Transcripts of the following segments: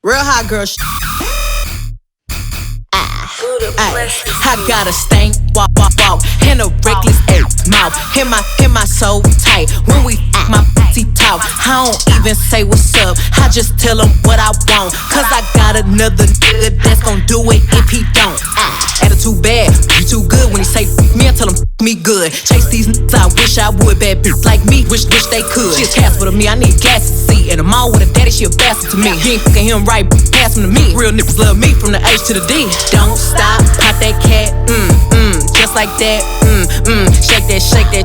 Real hot girl I got a stank, walk, and a reckless mouth. Hear my soul tight when we my pussy talk. I don't even say what's up, I just tell him what I want. Cause I got another nigga that's gon' do it if he don't. Attitude bad, you too good when he say me, I tell him me good. Chase these niggas, I wish I would. Bad bitch like me, wish they could. She a Casper to me, I need gas to see. And I'm all with a daddy, she a bastard to me. He ain't fucking him right, pass him to me. Real niggas love me from the H to the D. Don't stop, pop that cat, just like that, shake that,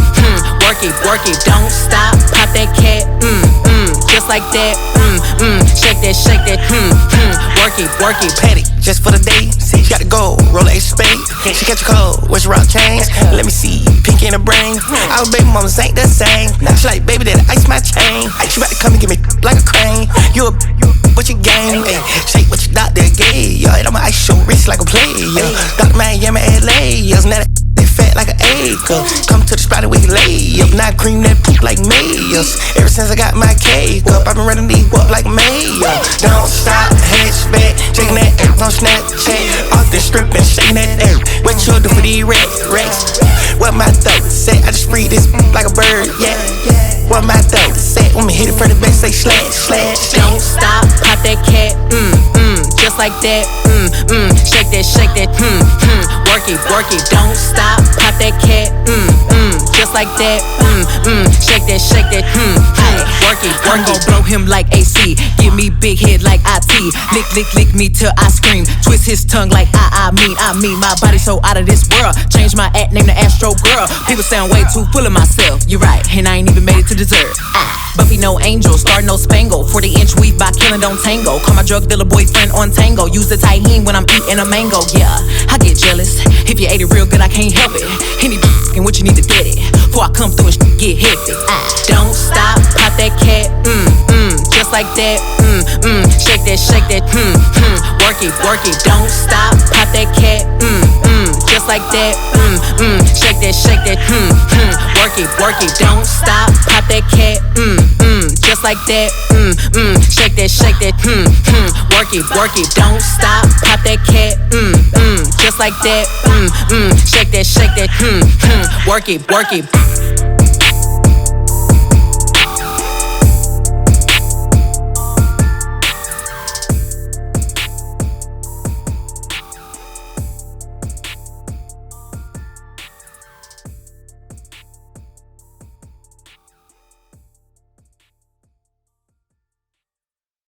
work it, don't stop, pop that cat, just like that, shake that, work it, petty, just for the day. See, you got to go, roll a spade. She catch a cold, what's your rock chains? Let me see, pink in the brain. Our baby mamas ain't the same. She like, baby, that ice my chain. She about to come and give me like a crane. You what you game? Ay, shake what your doctor gave. Yo, I'ma ice your wrist like a player. Dr. Miami, LA. Now that fat like an acre. Come to the spot and we can lay up. Now cream that poop like mayors. Ever since I got my cake up, I've been running these up like mayor. Don't stop, hatchback, shaking that ass on Snapchat. Off the strip and shaking that ass. What you do for these racks? What my throat say? I just free this like a bird, yeah. What my throat say? When me hit it for the bass, say slash. Don't stop, pop that cat, just like that, shake that, work it, don't stop, pop that cat, just like that, shake that, work it. I'm gon' blow him like AC, give me big head like IT, lick me till I scream, twist his tongue like I mean, my body so out of this world, change my act, name the Astro Girl. People sound way too full of myself, you're right, and I ain't even made it to dessert. Buffy no angel, star no spangle, 40-inch weave by killing don't tango. Call my drug dealer boyfriend on tango, use the tahini when I'm eating a mango. Yeah, I get jealous, if you ate it real good I can't help it. Any and what you need to get it, before I come through and get hectic. Don't stop, pop that cat, just like that, shake that, work it, don't stop, pop that cat, just like that, shake that, work it, don't stop, pop that cat, just like that, shake that, work it, don't stop, pop that cat, just like that, shake that, work it.